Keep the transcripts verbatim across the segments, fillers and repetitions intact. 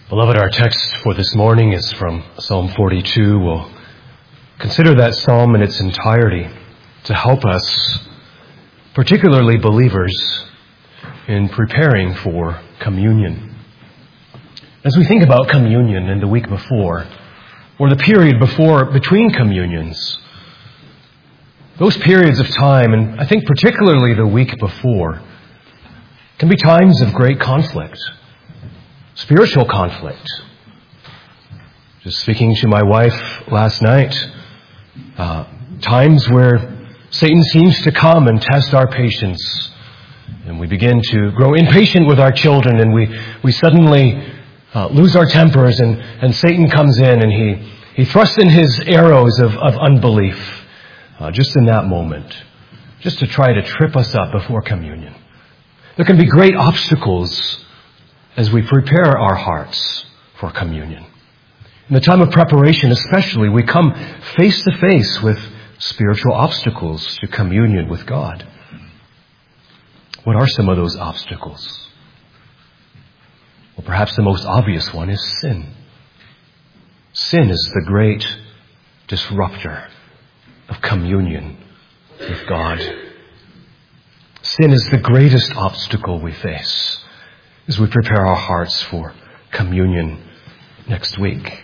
Beloved, our text for this morning is from Psalm forty-two. We'll consider that psalm in its entirety to help us, particularly believers, in preparing for communion. As we think about communion in the week before, or the period before, between communions, those periods of time, and I think particularly the week before, can be times of great conflict. Spiritual conflict. Just speaking to my wife last night, uh, times where Satan seems to come and test our patience, and we begin to grow impatient with our children, and we, we suddenly uh, lose our tempers, and, and Satan comes in and he, he thrusts in his arrows of, of unbelief uh, just in that moment, just to try to trip us up before communion. There can be great obstacles as we prepare our hearts for communion. In the time of preparation especially, we come face to face with spiritual obstacles to communion with God. What are some of those obstacles? Well, perhaps the most obvious one is sin. Sin is the great disruptor of communion with God. Sin is the greatest obstacle we face as we prepare our hearts for communion next week.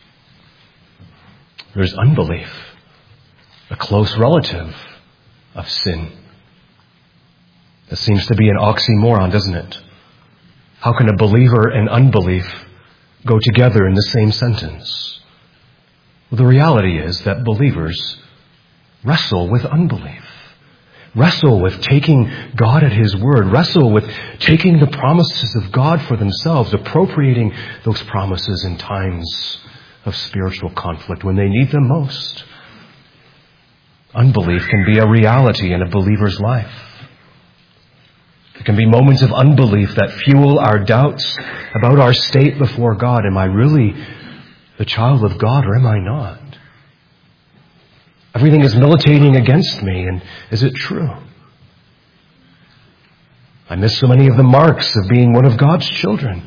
There's unbelief, a close relative of sin. That seems to be an oxymoron, doesn't it? How can a believer and unbelief go together in the same sentence? Well, the reality is that believers wrestle with unbelief. Wrestle with taking God at His word. Wrestle with taking the promises of God for themselves, appropriating those promises in times of spiritual conflict when they need them most. Unbelief can be a reality in a believer's life. There can be moments of unbelief that fuel our doubts about our state before God. Am I really the child of God, or am I not? Everything is militating against me, and is it true? I miss so many of the marks of being one of God's children.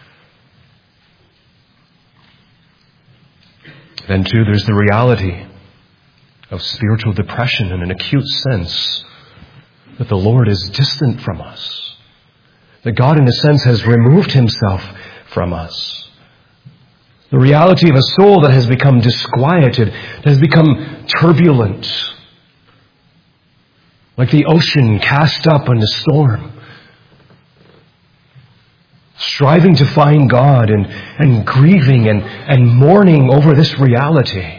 Then too, there's the reality of spiritual depression in an acute sense that the Lord is distant from us. That God, in a sense, has removed Himself from us. The reality of a soul that has become disquieted, that has become turbulent, like the ocean cast up in a storm, striving to find God and, and grieving and, and mourning over this reality.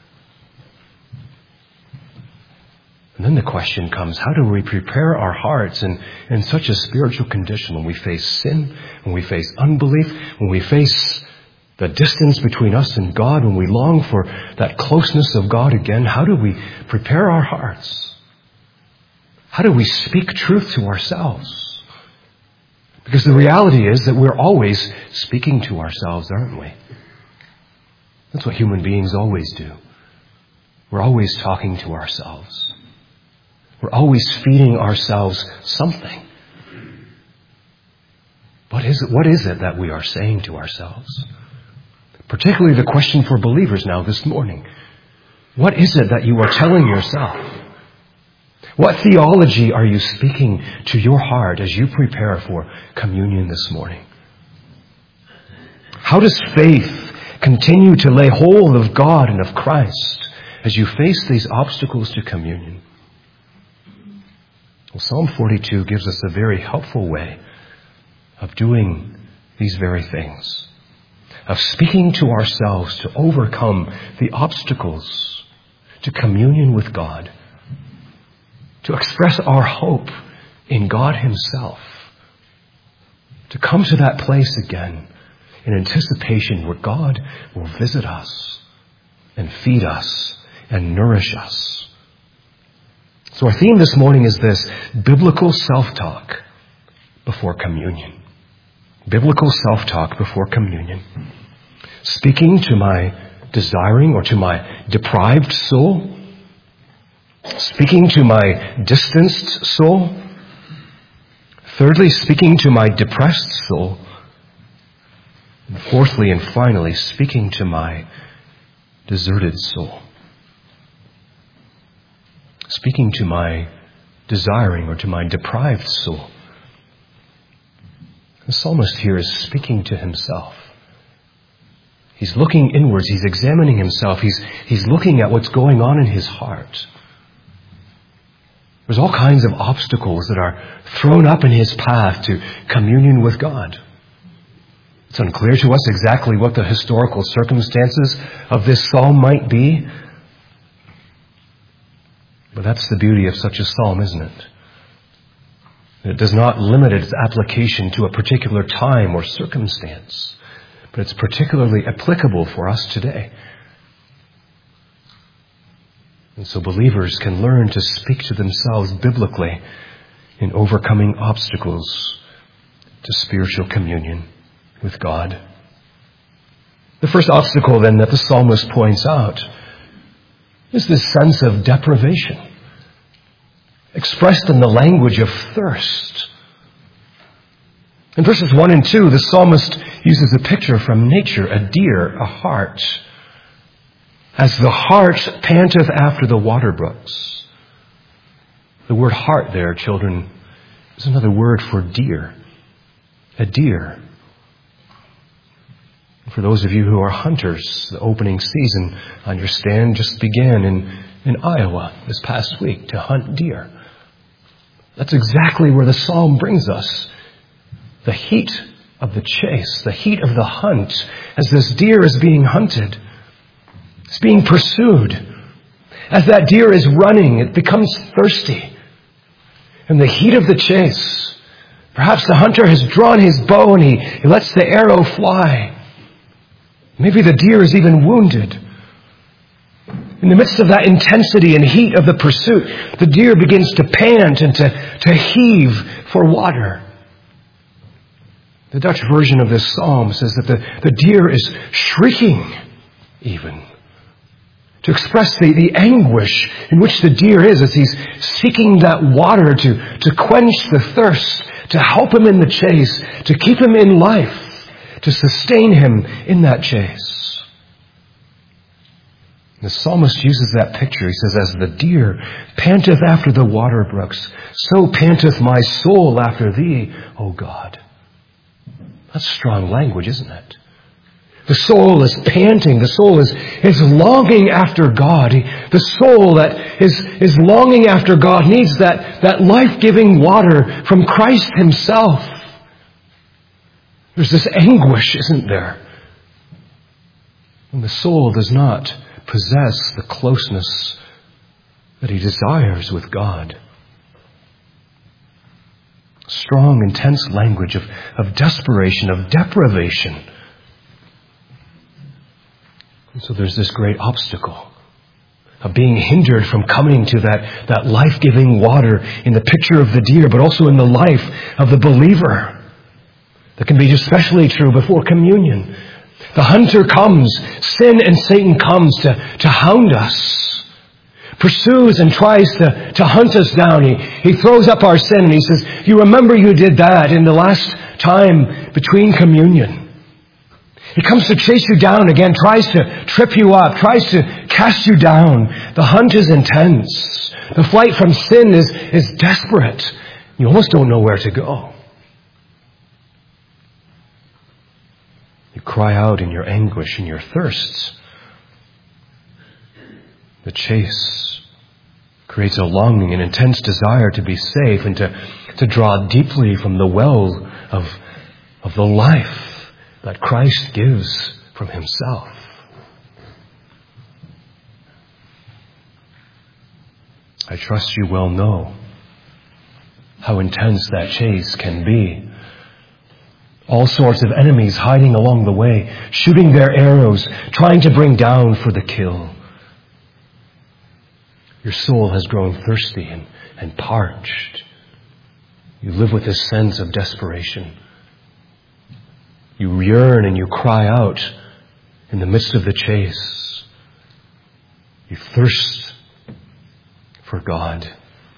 And then the question comes, how do we prepare our hearts in, in such a spiritual condition when we face sin, when we face unbelief, when we face the distance between us and God, when we long for that closeness of God again? How do we prepare our hearts? How do we speak truth to ourselves? Because the reality is that we're always speaking to ourselves, aren't we? That's what human beings always do. We're always talking to ourselves. We're always feeding ourselves something. What is it, what is it that we are saying to ourselves? Particularly the question for believers now this morning. What is it that you are telling yourself? What theology are you speaking to your heart as you prepare for communion this morning? How does faith continue to lay hold of God and of Christ as you face these obstacles to communion? Well, Psalm forty-two gives us a very helpful way of doing these very things, of speaking to ourselves to overcome the obstacles to communion with God, to express our hope in God Himself, to come to that place again in anticipation where God will visit us and feed us and nourish us. So our theme this morning is this: biblical self-talk before communion. Biblical self-talk before communion. Speaking to my desiring or to my deprived soul. Speaking to my distanced soul. Thirdly, speaking to my depressed soul. And fourthly and finally, speaking to my deserted soul. Speaking to my desiring or to my deprived soul. The psalmist here is speaking to himself. He's looking inwards. He's examining himself. He's, he's looking at what's going on in his heart. There's all kinds of obstacles that are thrown up in his path to communion with God. It's unclear to us exactly what the historical circumstances of this psalm might be. But that's the beauty of such a psalm, isn't it? It does not limit its application to a particular time or circumstance, but it's particularly applicable for us today. And so believers can learn to speak to themselves biblically in overcoming obstacles to spiritual communion with God. The first obstacle then that the psalmist points out is this sense of deprivation, expressed in the language of thirst. In verses one and two, the psalmist uses a picture from nature, a deer, a hart. As the hart panteth after the water brooks. The word hart there, children, is another word for deer. A deer. For those of you who are hunters, the opening season, I understand, just began in, in Iowa this past week to hunt deer. That's exactly where the psalm brings us. The heat of the chase, the heat of the hunt, as this deer is being hunted. It's being pursued. As that deer is running, it becomes thirsty. And the heat of the chase, perhaps the hunter has drawn his bow and he, he lets the arrow fly. Maybe the deer is even wounded. In the midst of that intensity and heat of the pursuit, the deer begins to pant and to, to heave for water. The Dutch version of this psalm says that the, the deer is shrieking even, to express the, the anguish in which the deer is as he's seeking that water to, to quench the thirst, to help him in the chase, to keep him in life, to sustain him in that chase. The psalmist uses that picture. He says, as the deer panteth after the water brooks, so panteth my soul after thee, O God. That's strong language, isn't it? The soul is panting. The soul is, is longing after God. The soul that is, is longing after God needs that, that life-giving water from Christ himself. There's this anguish, isn't there? When the soul does not possess the closeness that he desires with God. Strong, intense language of, of desperation, of deprivation. And so there's this great obstacle of being hindered from coming to that, that life-giving water in the picture of the deer, but also in the life of the believer. That can be especially true before communion. The hunter comes, sin and Satan comes to, to hound us, pursues and tries to, to hunt us down. He, he throws up our sin and he says, you remember you did that in the last time between communion. He comes to chase you down again, tries to trip you up, tries to cast you down. The hunt is intense. The flight from sin is, is desperate. You almost don't know where to go. You cry out in your anguish and your thirsts. The chase creates a longing, an intense desire to be safe and to, to draw deeply from the well of, of the life that Christ gives from himself. I trust you well know how intense that chase can be. All sorts of enemies hiding along the way, shooting their arrows, trying to bring down for the kill. Your soul has grown thirsty and, and parched. You live with this sense of desperation. You yearn and you cry out in the midst of the chase. You thirst for God.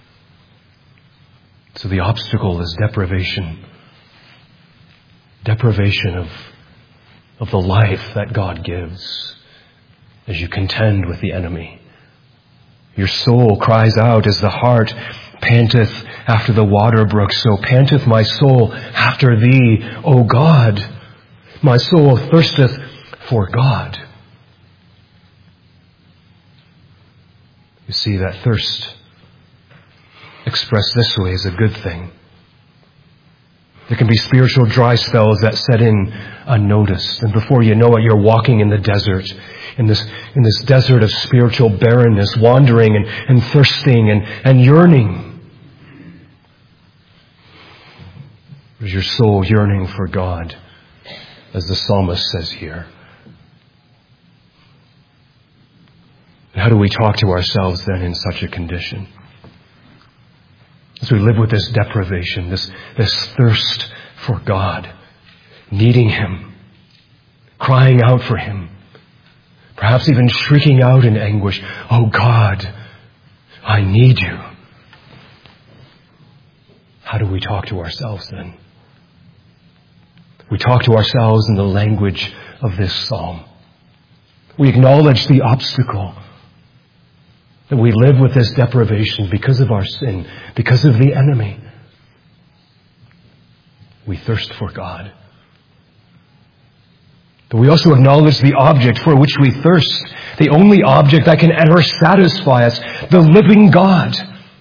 So the obstacle is deprivation. Deprivation of of the life that God gives as you contend with the enemy. Your soul cries out as the hart panteth after the water brook, so panteth my soul after thee, O God. My soul thirsteth for God. You see, that thirst expressed this way is a good thing. There can be spiritual dry spells that set in unnoticed, and before you know it, you're walking in the desert, in this in this desert of spiritual barrenness, wandering and, and thirsting and, and yearning. Is your soul yearning for God, as the psalmist says here? And how do we talk to ourselves then in such a condition? As we live with this deprivation, this, this thirst for God, needing Him, crying out for Him, perhaps even shrieking out in anguish, "Oh God, I need you." How do we talk to ourselves then? We talk to ourselves in the language of this psalm. We acknowledge the obstacle, that we live with this deprivation because of our sin, because of the enemy. We thirst for God. But we also acknowledge the object for which we thirst, the only object that can ever satisfy us, the living God.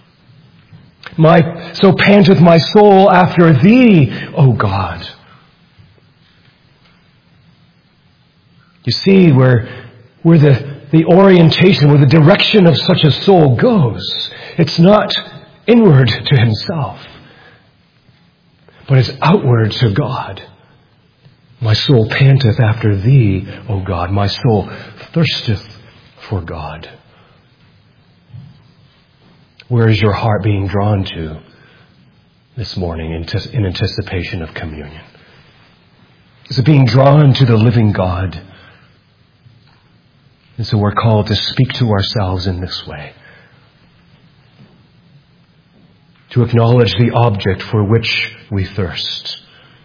My, so panteth my soul after thee, O God. You see where, where the, the orientation, where the direction of such a soul goes. It's not inward to himself, but it's outward to God. My soul panteth after thee, O God. My soul thirsteth for God. Where is your heart being drawn to this morning in anticipation of communion? Is it being drawn to the living God? And so we're called to speak to ourselves in this way. To acknowledge the object for which we thirst.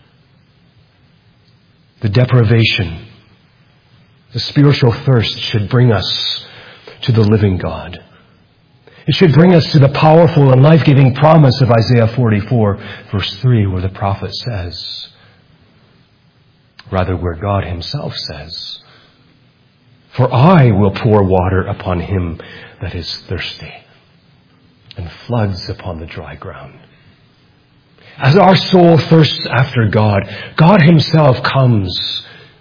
The deprivation, the spiritual thirst should bring us to the living God. It should bring us to the powerful and life-giving promise of Isaiah forty-four, verse three, where the prophet says, rather where God Himself says, "For I will pour water upon him that is thirsty, and floods upon the dry ground." As our soul thirsts after God, God Himself comes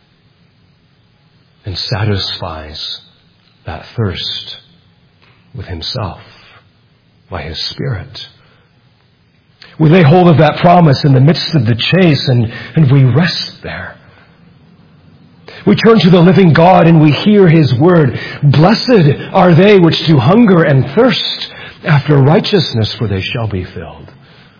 and satisfies that thirst with Himself by His Spirit. We lay hold of that promise in the midst of the chase, and, and we rest there. We turn to the living God and we hear His word. "Blessed are they which do hunger and thirst after righteousness, for they shall be filled."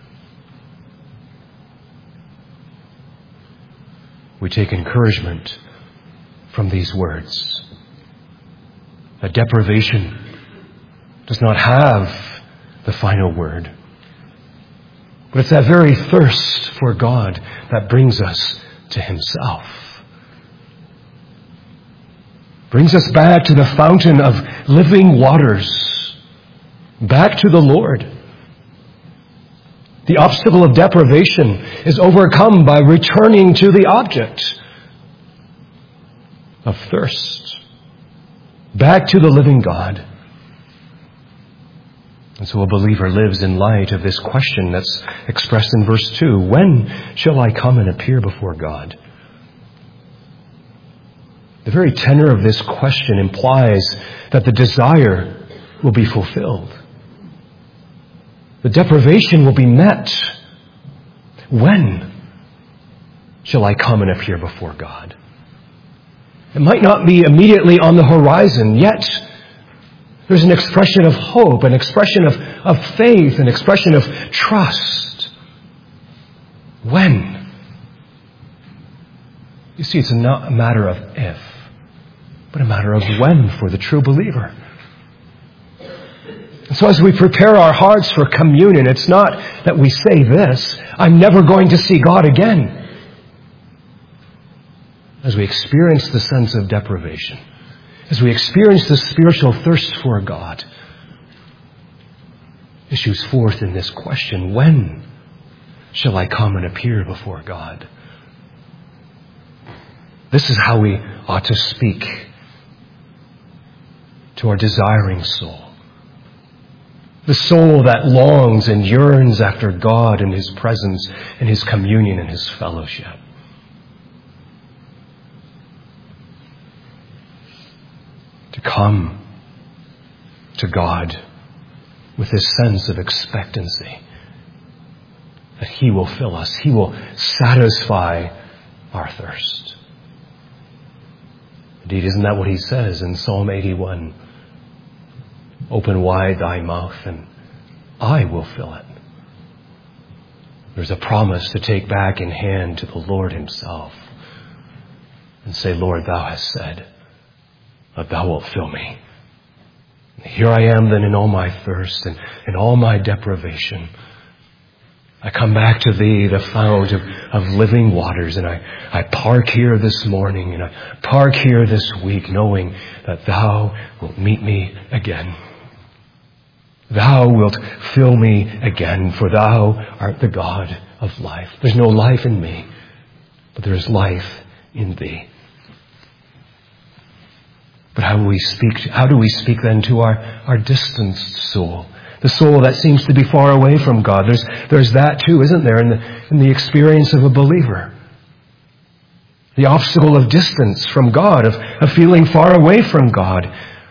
We take encouragement from these words. That deprivation does not have the final word. But it's that very thirst for God that brings us to Himself. Brings us back to the fountain of living waters. Back to the Lord. The obstacle of deprivation is overcome by returning to the object of thirst. Back to the living God. And so a believer lives in light of this question that's expressed in verse two. When shall I come and appear before God? The very tenor of this question implies that the desire will be fulfilled. The deprivation will be met. When shall I come and appear before God? It might not be immediately on the horizon, yet there's an expression of hope, an expression of, of faith, an expression of trust. When? You see, it's not a matter of if, but a matter of when for the true believer. And so as we prepare our hearts for communion, it's not that we say this, "I'm never going to see God again." as we experience the sense of deprivation, as we experience the spiritual thirst for God, issues forth in this question: when shall I come and appear before God? This is how we ought to speak to our desiring soul. The soul that longs and yearns after God and His presence and His communion and His fellowship. To come to God with this sense of expectancy that He will fill us. He will satisfy our thirst. Indeed, isn't that what He says in Psalm eighty-one? Open wide thy mouth and I will fill it. There's a promise to take back in hand to the Lord Himself and say, Lord, thou hast said that thou wilt fill me. Here I am then in all my thirst and in all my deprivation. I come back to Thee, the fount of, of living waters, and I, I park here this morning and I park here this week knowing that Thou wilt meet me again. Thou wilt fill me again, for Thou art the God of life. There's no life in me, but there is life in Thee. But how do we speak, how do we speak then to our, our distanced soul? The soul that seems to be far away from God. There's, there's that too, isn't there, in the, in the experience of a believer. The obstacle of distance from God, of, of feeling far away from God.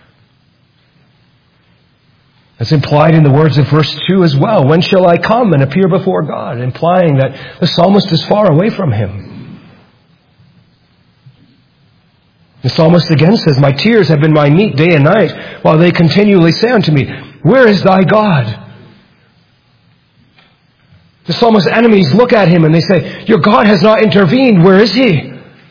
That's implied in the words of verse two as well. When shall I come and appear before God? Implying that the psalmist is far away from Him. The psalmist again says, my tears have been my meat day and night, while they continually say unto me, where is thy God? The psalmist's enemies look at him and they say, your God has not intervened. Where is He?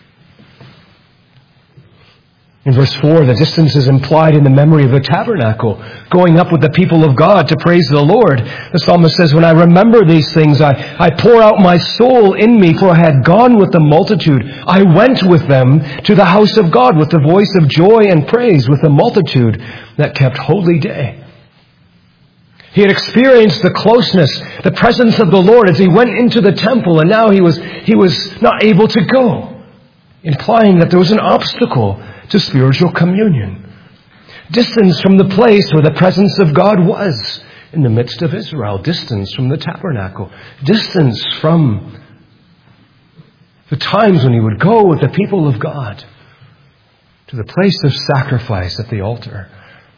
In verse four, the distance is implied in the memory of the tabernacle, going up with the people of God to praise the Lord. The psalmist says, when I remember these things, I, I pour out my soul in me, for I had gone with the multitude. I went with them to the house of God with the voice of joy and praise, with the multitude that kept holy day. He had experienced the closeness, the presence of the Lord as he went into the temple, and now he was, he was not able to go, implying that there was an obstacle to spiritual communion. Distance from the place where the presence of God was in the midst of Israel. Distance from the tabernacle. Distance from the times when he would go with the people of God to the place of sacrifice at the altar.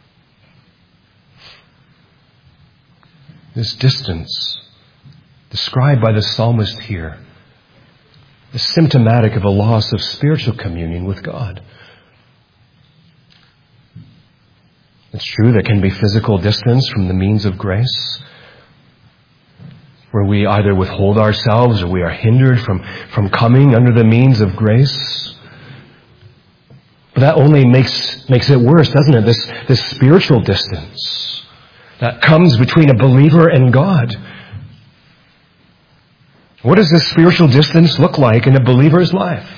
This distance, described by the psalmist here, is symptomatic of a loss of spiritual communion with God. It's true there can be physical distance from the means of grace, where we either withhold ourselves or we are hindered from, from coming under the means of grace. But that only makes, makes it worse, doesn't it? This, this spiritual distance that comes between a believer and God. What does this spiritual distance look like in a believer's life?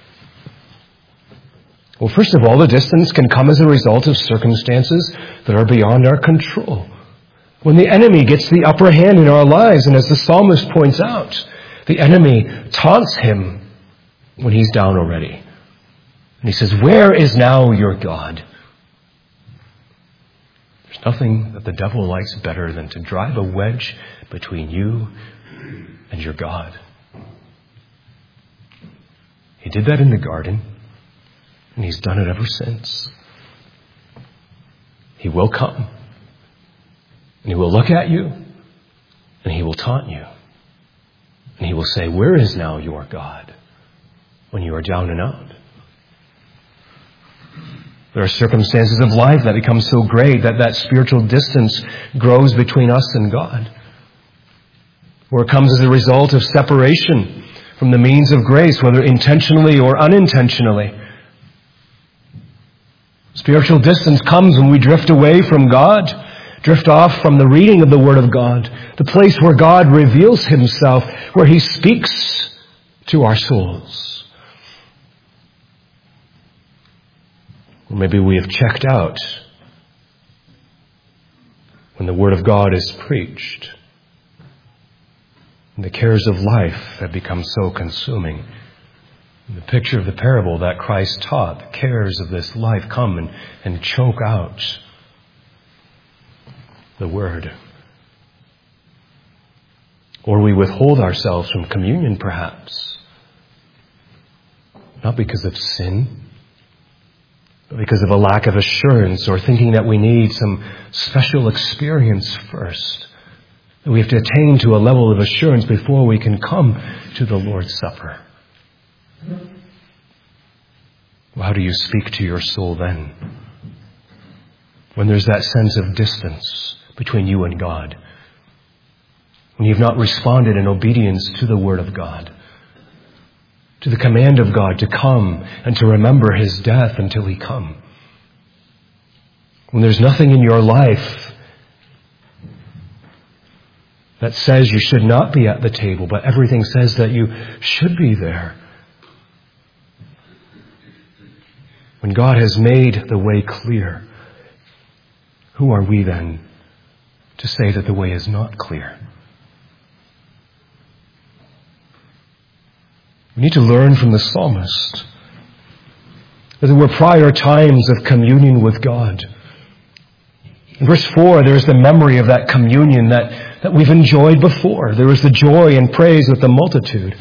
Well, first of all, the distance can come as a result of circumstances that are beyond our control. When the enemy gets the upper hand in our lives, and as the psalmist points out, the enemy taunts him when he's down already. And he says, where is now your God? There's nothing that the devil likes better than to drive a wedge between you and your God. He did that in the garden. And he's done it ever since. He will come. And he will look at you. And he will taunt you. And he will say, where is now your God? When you are down and out. There are circumstances of life that become so great that that spiritual distance grows between us and God. Or it comes as a result of separation from the means of grace, whether intentionally or unintentionally. Spiritual distance comes when we drift away from God, drift off from the reading of the Word of God, the place where God reveals Himself, where He speaks to our souls. Or maybe we have checked out when the Word of God is preached. And the cares of life have become so consuming. The picture of the parable that Christ taught, the cares of this life come and, and choke out the Word. Or we withhold ourselves from communion, perhaps. Not because of sin, but because of a lack of assurance or thinking that we need some special experience first. That we have to attain to a level of assurance before we can come to the Lord's Supper. Well, how do you speak to your soul then? When there's that sense of distance between you and God. When you've not responded in obedience to the Word of God. To the command of God to come and to remember His death until He come. When there's nothing in your life that says you should not be at the table, but everything says that you should be there. When God has made the way clear, who are we then to say that the way is not clear? We need to learn from the psalmist that there were prior times of communion with God. In verse four, there's the memory of that communion that, that we've enjoyed before. There was the joy and praise with the multitude.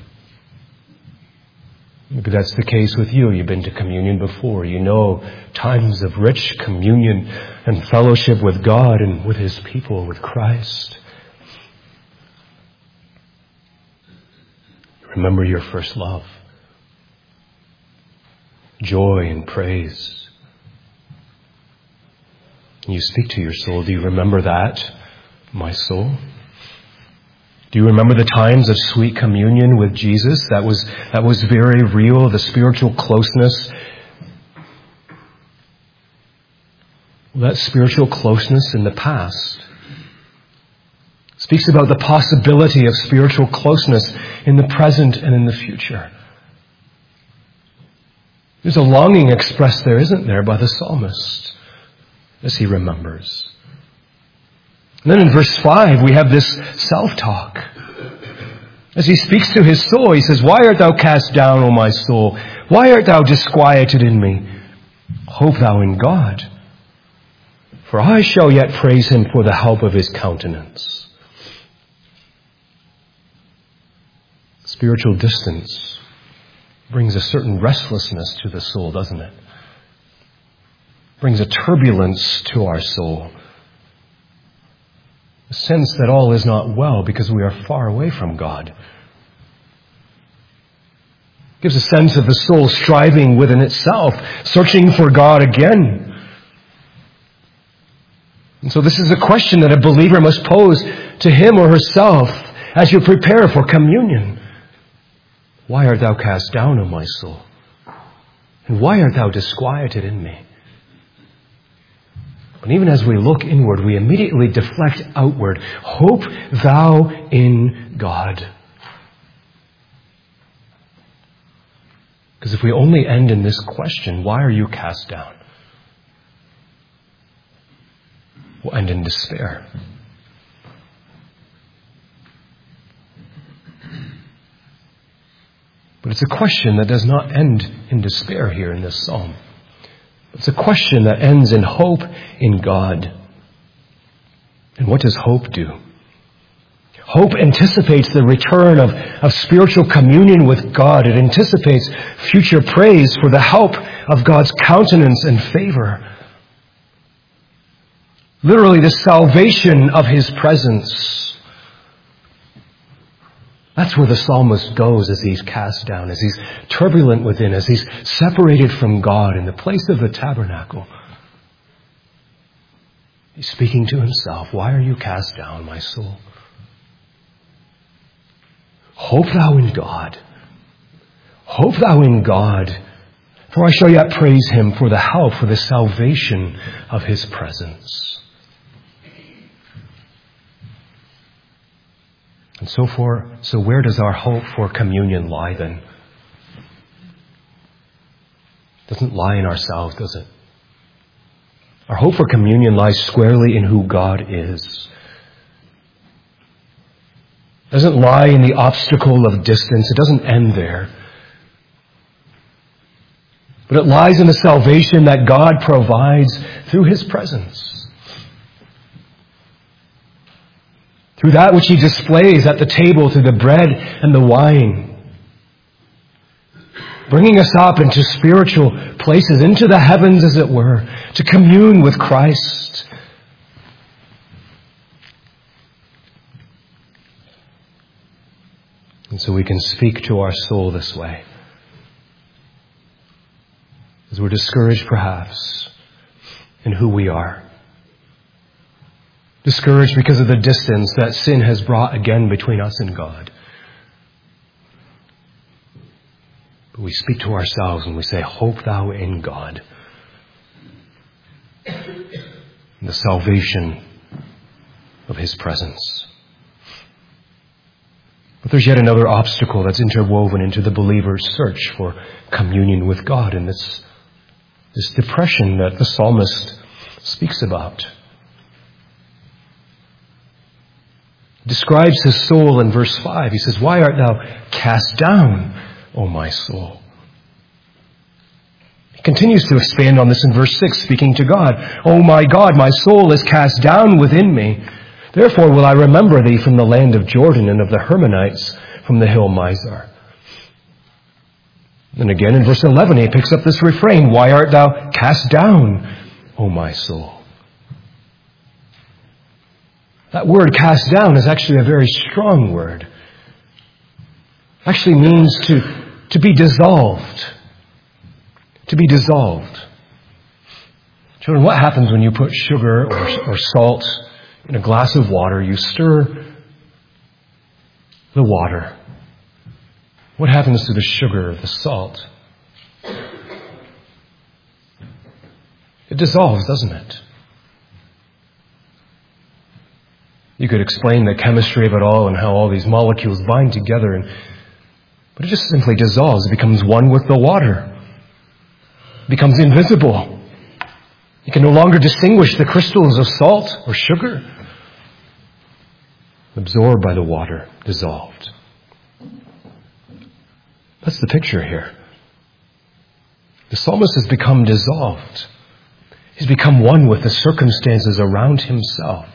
Maybe that's the case with you. You've been to communion before. You know times of rich communion and fellowship with God and with His people, with Christ. Remember your first love. Joy and praise. And you speak to your soul. Do you remember that, my soul? Do you remember the times of sweet communion with Jesus? That was, that was very real, the spiritual closeness. Well, that spiritual closeness in the past speaks about the possibility of spiritual closeness in the present and in the future. There's a longing expressed there, isn't there, by the psalmist as he remembers. And then in verse five, we have this self-talk. As he speaks to his soul, he says, "Why art thou cast down, O my soul? Why art thou disquieted in me? Hope thou in God. For I shall yet praise Him for the help of His countenance." Spiritual distance brings a certain restlessness to the soul, doesn't it? Brings a turbulence to our soul. A sense that all is not well because we are far away from God. It gives a sense of the soul striving within itself, searching for God again. And so this is a question that a believer must pose to him or herself as you prepare for communion. Why art thou cast down, O my soul? And why art thou disquieted in me? And even as we look inward, we immediately deflect outward. Hope thou in God. Because if we only end in this question, why are you cast down? We'll end in despair. But it's a question that does not end in despair here in this psalm. It's a question that ends in hope in God. And what does hope do? Hope anticipates the return of, of spiritual communion with God. It anticipates future praise for the help of God's countenance and favor. Literally, the salvation of His presence. That's where the psalmist goes as he's cast down, as he's turbulent within, as he's separated from God in the place of the tabernacle. He's speaking to himself. Why are you cast down, my soul? Hope thou in God. Hope thou in God. For I shall yet praise Him for the help, for the salvation of His presence. And so for, so where does our hope for communion lie then? doesn't lie in ourselves, does it? Our hope for communion lies squarely in who God is. It doesn't lie in the obstacle of distance. It doesn't end there. But it lies in the salvation that God provides through His presence. Through that which He displays at the table through the bread and the wine. Bringing us up into spiritual places, into the heavens as it were, to commune with Christ. And so we can speak to our soul this way. As we're discouraged perhaps in who we are. Discouraged because of the distance that sin has brought again between us and God. But we speak to ourselves and we say, hope thou in God. In the salvation of His presence. But there's yet another obstacle that's interwoven into the believer's search for communion with God, and it's this depression that the psalmist speaks about. He describes his soul in verse five. He says, why art thou cast down, O my soul? He continues to expand on this in verse six, speaking to God. O my God, my soul is cast down within me. Therefore will I remember thee from the land of Jordan and of the Hermonites from the hill Mizar. And again in verse eleven he picks up this refrain, why art thou cast down, O my soul? That word cast down is actually a very strong word. Actually means to, to be dissolved. To be dissolved. Children, what happens when you put sugar or, or salt in a glass of water? You stir the water. What happens to the sugar, the salt? It dissolves, doesn't it? You could explain the chemistry of it all and how all these molecules bind together, and, but it just simply dissolves. It becomes one with the water. It becomes invisible. You can no longer distinguish the crystals of salt or sugar. Absorbed by the water, dissolved. That's the picture here. The psalmist has become dissolved. He's become one with the circumstances around himself.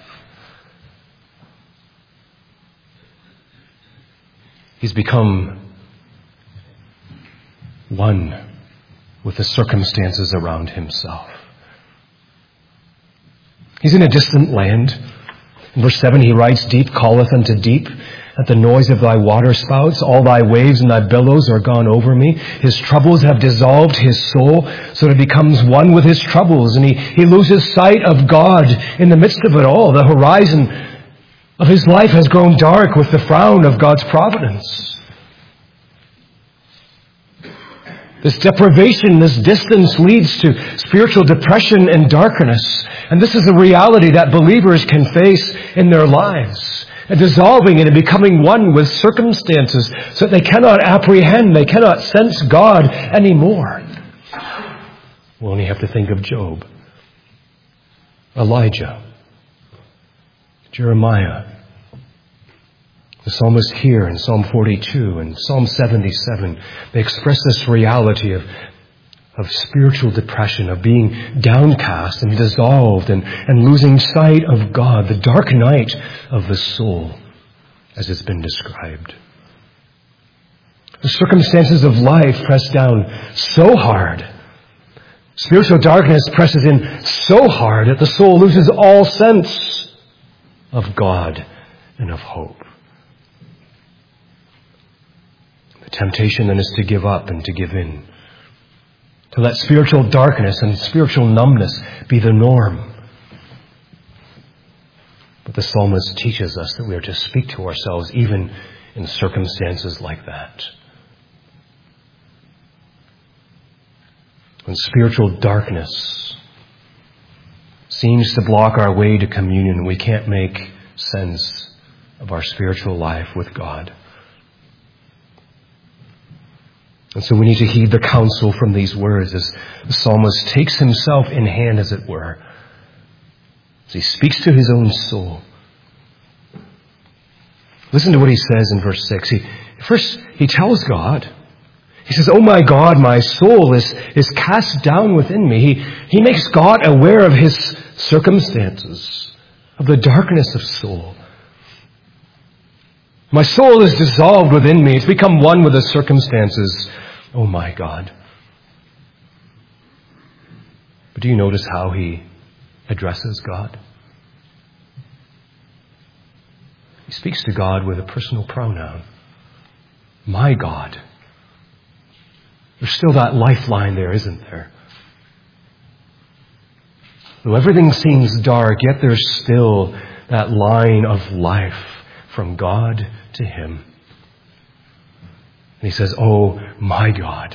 He's become one with the circumstances around himself. He's in a distant land. In verse seven he writes, deep calleth unto deep. At the noise of thy water spouts, all thy waves and thy billows are gone over me. His troubles have dissolved his soul, so that he becomes one with his troubles, and he, he loses sight of God in the midst of it all. The horizon of his life has grown dark with the frown of God's providence. This deprivation, this distance leads to spiritual depression and darkness. And this is a reality that believers can face in their lives. And dissolving and becoming one with circumstances so that they cannot apprehend, they cannot sense God anymore. We only have to think of Job, Elijah, Jeremiah, the psalmist here in Psalm forty-two and Psalm seventy-seven. They express this reality of, of spiritual depression, of being downcast and dissolved and, and losing sight of God, the dark night of the soul, as it's been described. The circumstances of life press down so hard. Spiritual darkness presses in so hard that the soul loses all sense of God and of hope. The temptation then is to give up and to give in. To let spiritual darkness and spiritual numbness be the norm. But the psalmist teaches us that we are to speak to ourselves even in circumstances like that. When spiritual darkness seems to block our way to communion, we can't make sense of our spiritual life with God. And so we need to heed the counsel from these words as the psalmist takes himself in hand, as it were, as he speaks to his own soul. Listen to what he says in verse six. He, first, he tells God, he says, "Oh my God, my soul is, is cast down within me." He, he makes God aware of his circumstances, of the darkness of soul. My soul is dissolved within me. It's become one with the circumstances. Oh my God. But do you notice how he addresses God? He speaks to God with a personal pronoun. My God. There's still that lifeline there, isn't there? Though everything seems dark, yet there's still that line of life from God to him. And he says, "Oh, my God.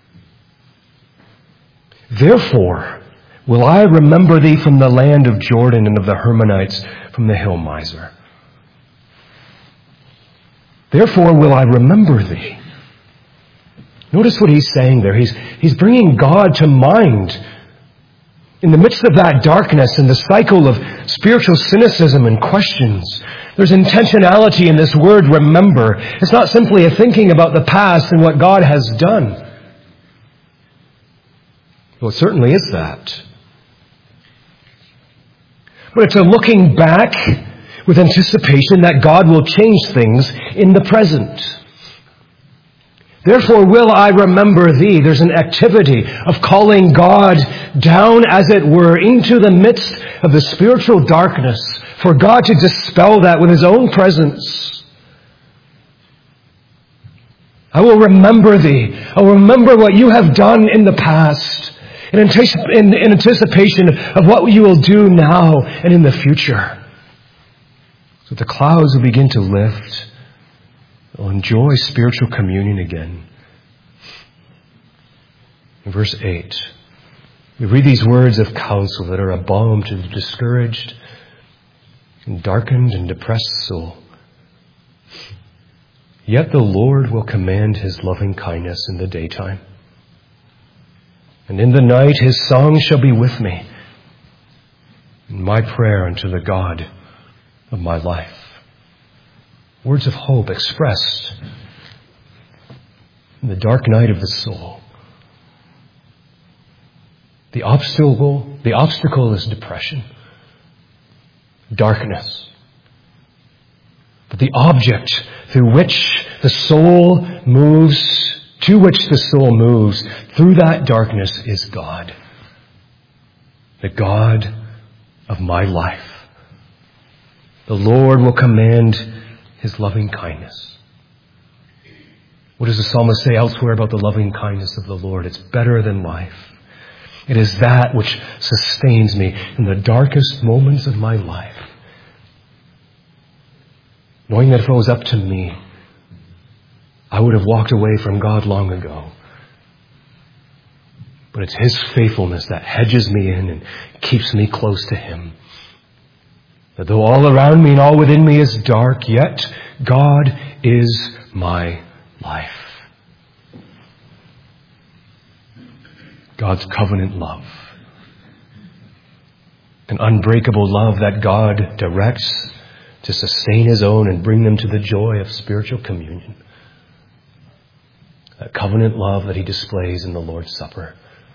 Therefore will I remember thee from the land of Jordan and of the Hermonites from the hill Mizar. Therefore will I remember thee." Notice what he's saying there. He's, he's bringing God to mind in the midst of that darkness and the cycle of spiritual cynicism and questions. There's intentionality in this word, remember. It's not simply a thinking about the past and what God has done. Well, it certainly is that. But it's a looking back with anticipation that God will change things in the present. Therefore will I remember thee. There's an activity of calling God down, as it were, into the midst of the spiritual darkness, for God to dispel that with his own presence. I will remember thee. I will remember what you have done in the past, in anticipation of what you will do now and in the future. So the clouds will begin to lift. We'll enjoy spiritual communion again. In verse eight, we read these words of counsel that are a balm to the discouraged and darkened and depressed soul. Yet the Lord will command his loving kindness in the daytime, and in the night his song shall be with me, and my prayer unto the God of my life. Words of hope expressed in the dark night of the soul. The obstacle, the obstacle is depression, darkness. But the object through which the soul moves, to which the soul moves through that darkness is God. The God of my life. The Lord will command his loving kindness. What does the psalmist say elsewhere about the loving kindness of the Lord? It's better than life. It is that which sustains me in the darkest moments of my life. Knowing that if it was up to me, I would have walked away from God long ago. But it's his faithfulness that hedges me in and keeps me close to him. That though all around me and all within me is dark, yet God is my life. God's covenant love. An unbreakable love that God directs to sustain his own and bring them to the joy of spiritual communion. That covenant love that he displays in the Lord's Supper.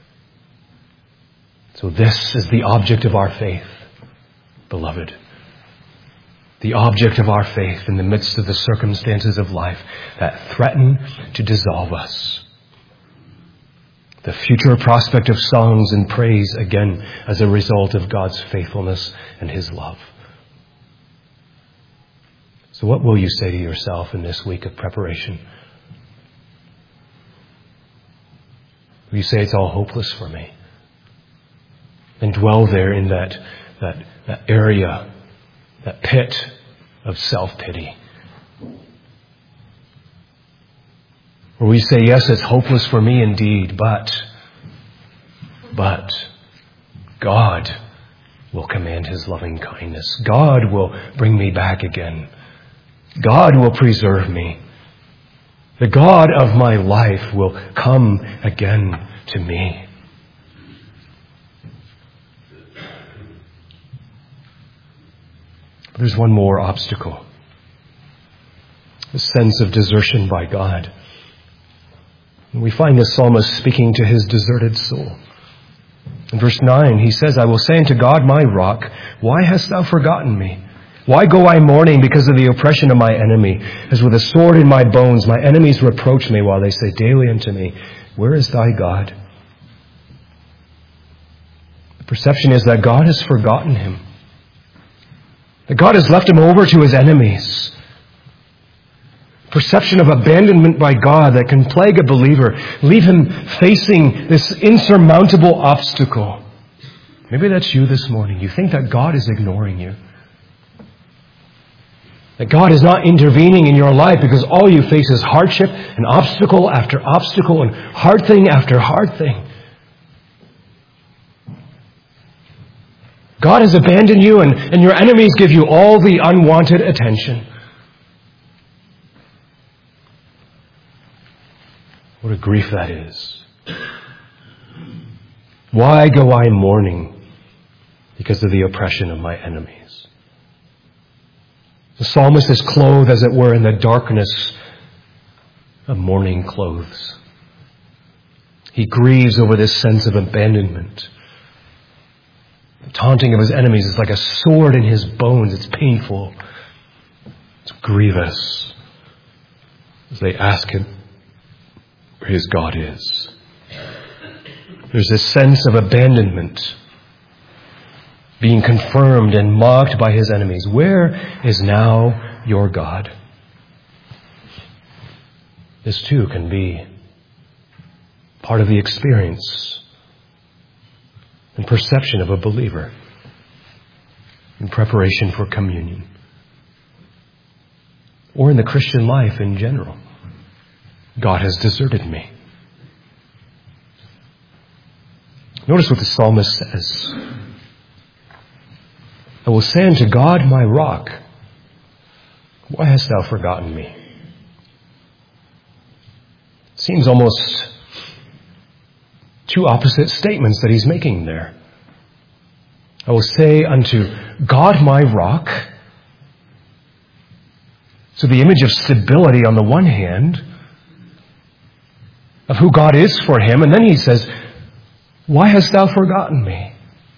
So this is the object of our faith, beloved. The object of our faith in the midst of the circumstances of life that threaten to dissolve us. The future prospect of songs and praise again as a result of God's faithfulness and his love. So what will you say to yourself in this week of preparation? Will you say it's all hopeless for me? And dwell there in that, that, that area, that pit of self-pity. Or we say, yes, it's hopeless for me indeed, but, but God will command his loving kindness. God will bring me back again. God will preserve me. The God of my life will come again to me. There's one more obstacle. The sense of desertion by God. And we find the psalmist speaking to his deserted soul. In verse nine, he says, I will say unto God, my rock, why hast thou forgotten me? Why go I mourning because of the oppression of my enemy? As with a sword in my bones, my enemies reproach me while they say daily unto me, where is thy God? The perception is that God has forgotten him. That God has left him over to his enemies. Perception of abandonment by God that can plague a believer, leave him facing this insurmountable obstacle. Maybe that's you this morning. You think that God is ignoring you. That God is not intervening in your life because all you face is hardship and obstacle after obstacle and hard thing after hard thing. God has abandoned you and, and your enemies give you all the unwanted attention. What a grief that is. Why go I mourning because of the oppression of my enemies? The psalmist is clothed, as it were, in the darkness of mourning clothes. He grieves over this sense of abandonment. The taunting of his enemies is like a sword in his bones. It's painful. It's grievous. As they ask him where his God is. There's this sense of abandonment being confirmed and mocked by his enemies. Where is now your God? This too can be part of the experience and perception of a believer in preparation for communion, or in the Christian life in general. God has deserted me. Notice what the psalmist says. I will say unto God, my rock, why hast thou forgotten me? It seems almost two opposite statements that he's making there. I will say unto God, my rock. So the image of stability on the one hand, of who God is for him, and then he says, why hast thou forgotten me?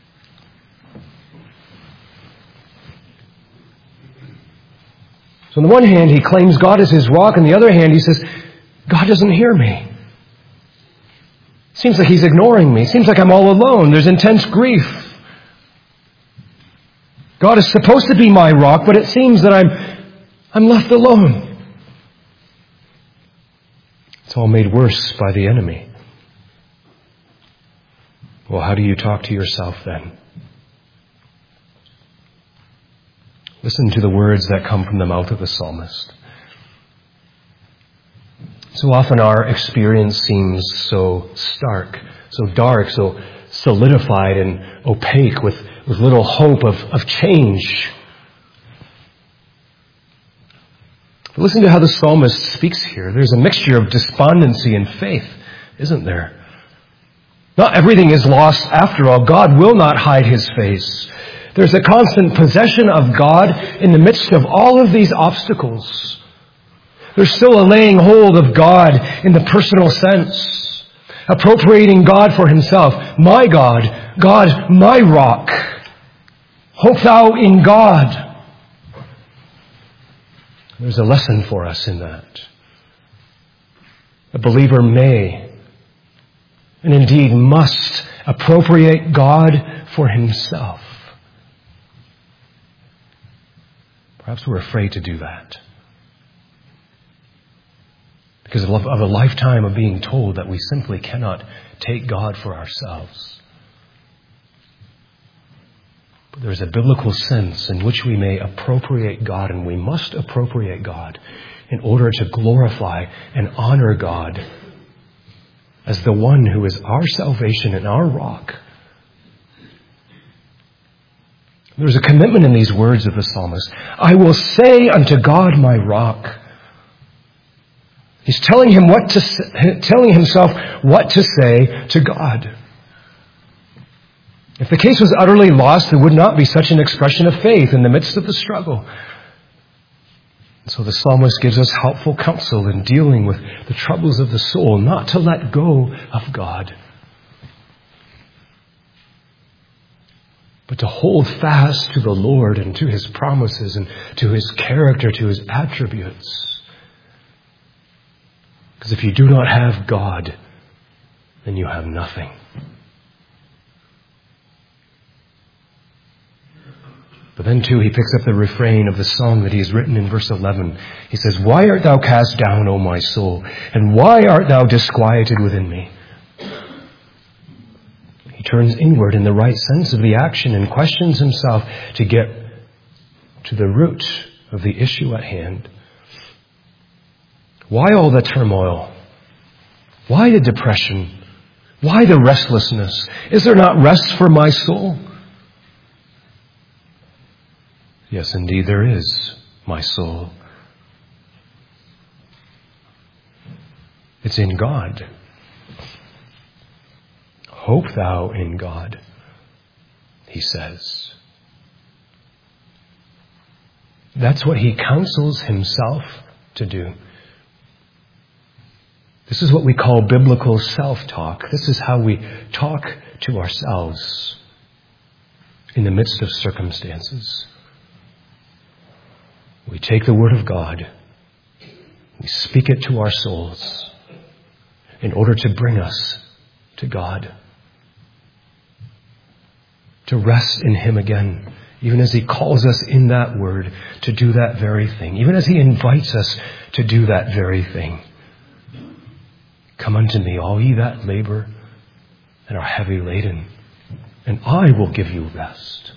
So on the one hand, he claims God is his rock. On the other hand, he says, God doesn't hear me. Seems like he's ignoring me. Seems like I'm all alone. There's intense grief. God is supposed to be my rock, but it seems that I'm, I'm left alone. It's all made worse by the enemy. Well, how do you talk to yourself then? Listen to the words that come from the mouth of the psalmist. So often our experience seems so stark, so dark, so solidified and opaque with, with little hope of, of change. But listen to how the psalmist speaks here. There's a mixture of despondency and faith, isn't there? Not everything is lost after all. God will not hide his face. There's a constant possession of God in the midst of all of these obstacles. There's still a laying hold of God in the personal sense, appropriating God for himself. My God, God, my rock. Hope thou in God. There's a lesson for us in that. A believer may, and indeed must, appropriate God for himself. Perhaps we're afraid to do that, because of a lifetime of being told that we simply cannot take God for ourselves. But there's a biblical sense in which we may appropriate God, and we must appropriate God in order to glorify and honor God as the one who is our salvation and our rock. There's a commitment in these words of the psalmist. I will say unto God, my rock. He's telling him what to say, telling himself what to say to God. If the case was utterly lost, there would not be such an expression of faith in the midst of the struggle. So the psalmist gives us helpful counsel in dealing with the troubles of the soul, not to let go of God, but to hold fast to the Lord and to His promises and to His character, to His attributes. Because if you do not have God, then you have nothing. But then too, he picks up the refrain of the song that he has written in verse eleven. He says, "Why art thou cast down, O my soul? And why art thou disquieted within me?" He turns inward in the right sense of the action and questions himself to get to the root of the issue at hand. Why all the turmoil? Why the depression? Why the restlessness? Is there not rest for my soul? Yes, indeed there is, my soul. It's in God. Hope thou in God, he says. That's what he counsels himself to do. This is what we call biblical self-talk. This is how we talk to ourselves in the midst of circumstances. We take the Word of God, we speak it to our souls in order to bring us to God, to rest in Him again, even as He calls us in that Word to do that very thing, even as He invites us to do that very thing. Come unto me, all ye that labor and are heavy laden, and I will give you rest.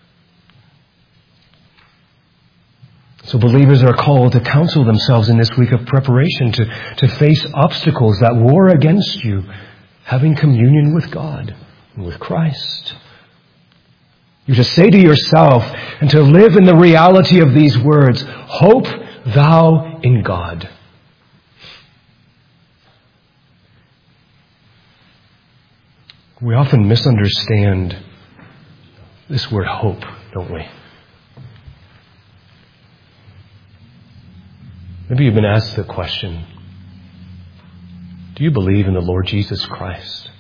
So believers are called to counsel themselves in this week of preparation to, to face obstacles that war against you, having communion with God and with Christ. You're to say to yourself and to live in the reality of these words, hope thou in God. We often misunderstand this word hope, don't we? Maybe you've been asked the question, do you believe in the Lord Jesus Christ?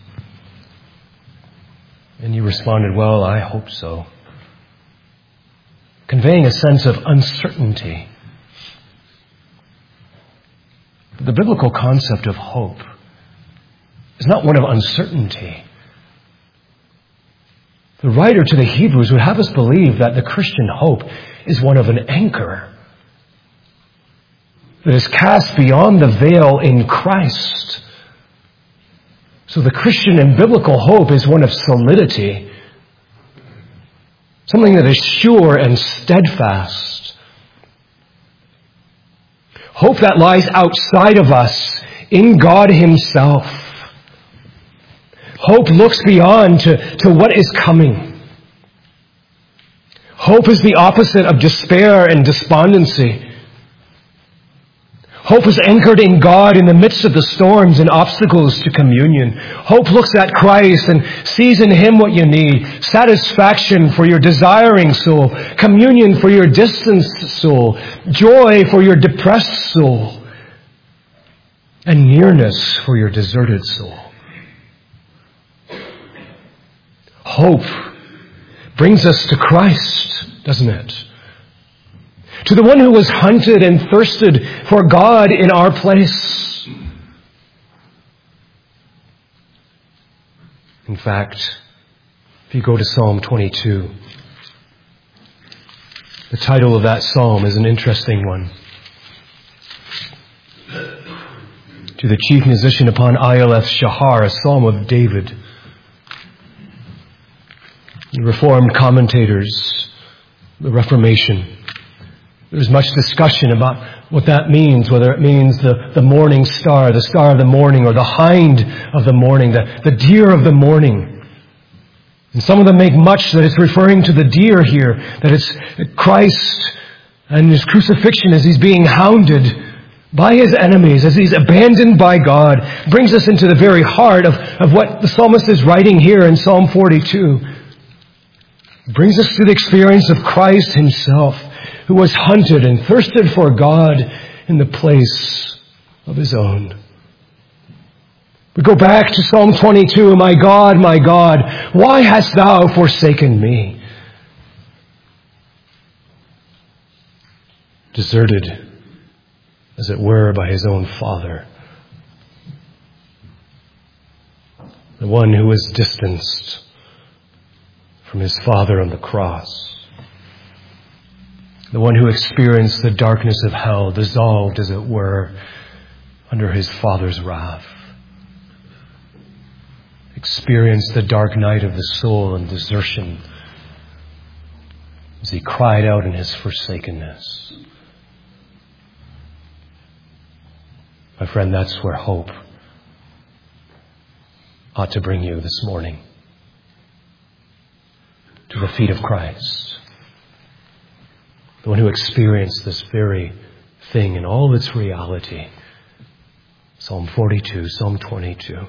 And you responded, well, I hope so. Conveying a sense of uncertainty. But the biblical concept of hope is not one of uncertainty. The writer to the Hebrews would have us believe that the Christian hope is one of an anchor that is cast beyond the veil in Christ. So the Christian and biblical hope is one of solidity, something that is sure and steadfast. Hope that lies outside of us in God Himself. Hope looks beyond to, to what is coming. Hope is the opposite of despair and despondency. Hope is anchored in God in the midst of the storms and obstacles to communion. Hope looks at Christ and sees in Him what you need. Satisfaction for your desiring soul. Communion for your distanced soul. Joy for your depressed soul. And nearness for your deserted soul. Hope brings us to Christ, doesn't it? To the one who was hunted and thirsted for God in our place. In fact, if you go to Psalm twenty-two, the title of that psalm is an interesting one. To the chief musician upon Aeleth Shahar, a psalm of David. The Reformed commentators, the Reformation, there's much discussion about what that means, whether it means the, the morning star, the star of the morning, or the hind of the morning, the, the deer of the morning. And some of them make much that it's referring to the deer here, that it's Christ and His crucifixion as He's being hounded by his enemies, as he's abandoned by God, brings us into the very heart of, of what the psalmist is writing here in Psalm forty-two. Brings us to the experience of Christ himself, who was hunted and thirsted for God in the place of his own. We go back to Psalm twenty-two, my God, my God, why hast thou forsaken me? Deserted, as it were, by his own Father. The one who was distanced from his Father on the cross. The one who experienced the darkness of hell, dissolved, as it were, under his Father's wrath. Experienced the dark night of the soul and desertion as he cried out in his forsakenness. My friend, that's where hope ought to bring you this morning. To the feet of Christ. The one who experienced this very thing in all its reality. Psalm forty-two, Psalm twenty-two.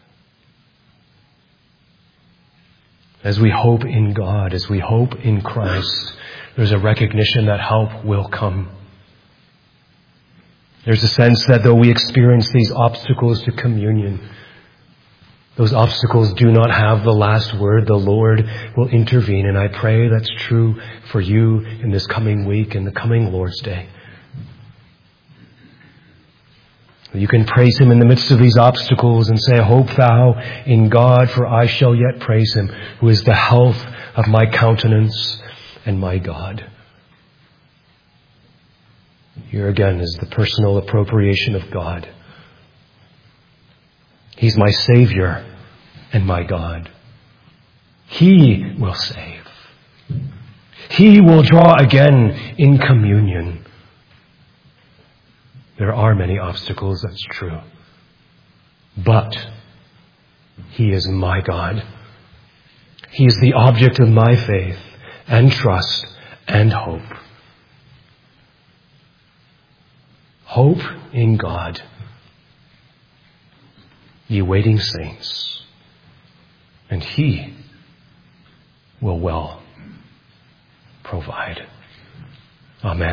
As we hope in God, as we hope in Christ, there's a recognition that help will come. There's a sense that though we experience these obstacles to communion, those obstacles do not have the last word. The Lord will intervene, and I pray that's true for you in this coming week and the coming Lord's Day. You can praise him in the midst of these obstacles and say, hope thou in God, for I shall yet praise him, who is the health of my countenance and my God. Here again is the personal appropriation of God. He's my Savior and my God. He will save. He will draw again in communion. There are many obstacles, that's true. But he is my God. He is the object of my faith and trust and hope. Hope in God. Ye waiting saints, and he will well provide. Amen.